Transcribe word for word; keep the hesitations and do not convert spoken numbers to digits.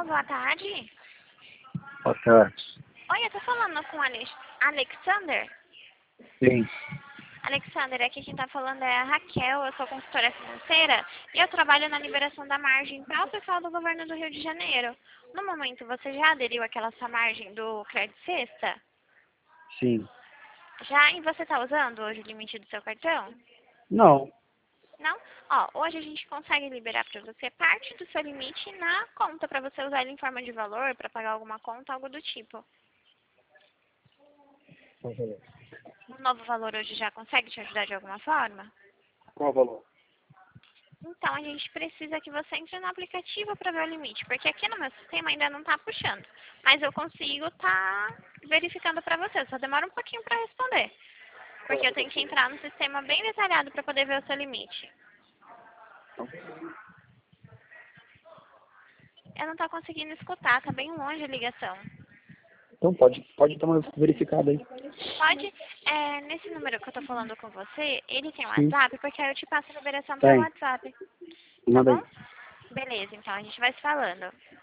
boa tarde. Boa tarde. Oi, eu tô falando com o Alex... Alexander. Sim. Alexander, aqui quem tá falando é a Raquel, eu sou consultora financeira e eu trabalho na liberação da margem para o pessoal do governo do Rio de Janeiro. No momento, você já aderiu àquela sua margem do Crédito Sexta? Sim. Já? E você tá usando hoje o limite do seu cartão? Não. Não? Ó, hoje a gente consegue liberar para você parte do seu limite na conta, para você usar ele em forma de valor, para pagar alguma conta, algo do tipo. Qual valor? O novo valor hoje já consegue te ajudar de alguma forma? Qual valor? Então, a gente precisa que você entre no aplicativo para ver o limite, porque aqui no meu sistema ainda não está puxando. Mas eu consigo estar verificando para você, só demora um pouquinho para responder. Porque eu tenho que entrar no sistema bem detalhado para poder ver o seu limite. Eu não estou conseguindo escutar, está bem longe a ligação. Então pode, pode dar uma verificada aí. Pode, é, nesse número que eu estou falando com você, ele tem um Sim. WhatsApp, porque aí eu te passo a liberação pelo Tem. WhatsApp. Tá Manda bom? aí. Beleza, então a gente vai se falando.